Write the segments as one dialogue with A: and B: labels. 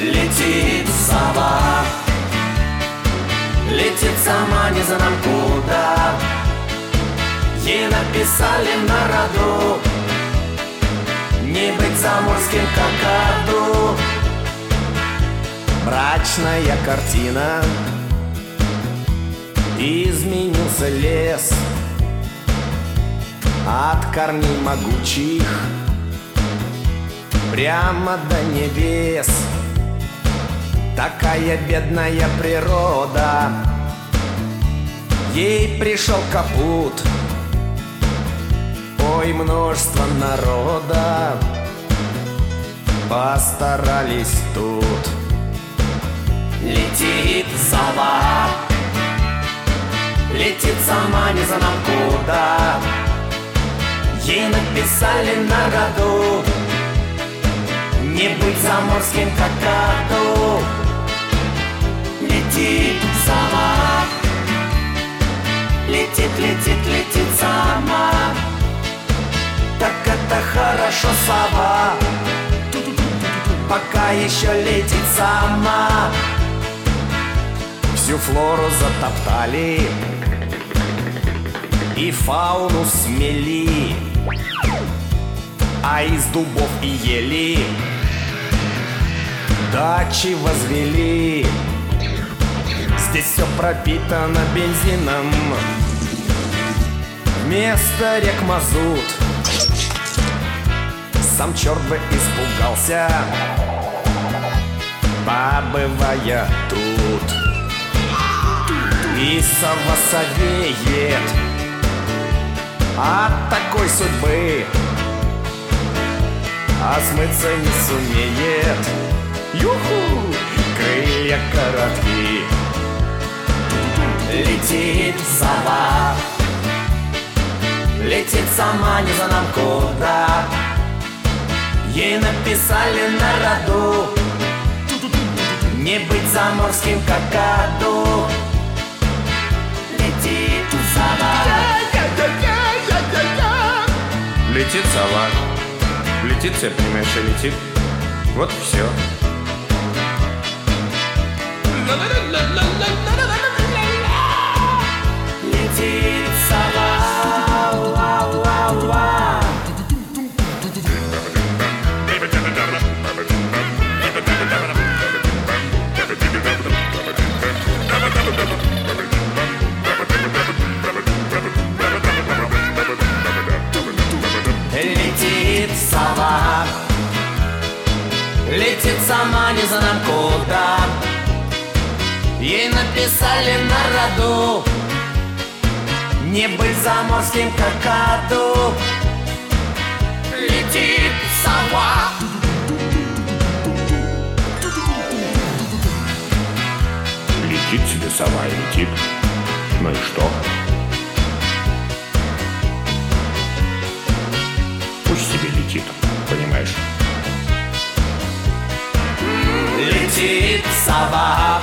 A: Летит сова, летит сама не знаем куда. Ей написали на роду не быть заморским какаду. Брачная картина, изменился лес от корней могучих прямо до небес. Такая бедная природа, ей пришел капут. Ой, множество народа постарались тут. Летит сова, летит сама не знаем куда. Ей написали на роду не быть заморским какаду. Летит сова, летит, летит, летит сама. Так это хорошо, сова, пока еще летит сама. Всю флору затоптали и фауну смели, а из дубов и ели дачи возвели. Здесь все пропитано бензином, вместо рек мазут. Сам черт бы испугался, побывая тут. И сова совеет от такой судьбы, а смыться не сумеет. Юху! Крылья коротки. Летит сова, летит сама не знаем куда. Ей написали на роду не быть заморским какаду. Летит сова,
B: Летит сова, летит, все понимаешь, и летит. Вот и все.
A: летит сова, уа-уа-уа. Летит сова, летит сама не знаем куда. Ей написали на роду не быть заморским какаду. Летит сова,
B: Летит себе сова и летит. Ну и что? Пусть себе летит, понимаешь?
A: летит сова,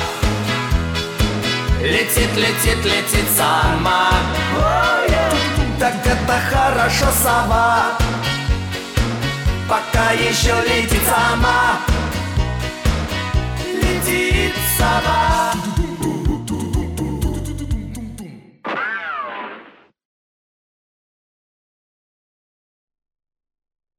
A: летит, летит, летит сама. Так это хорошо, сова, пока еще летит сама. Летит сова.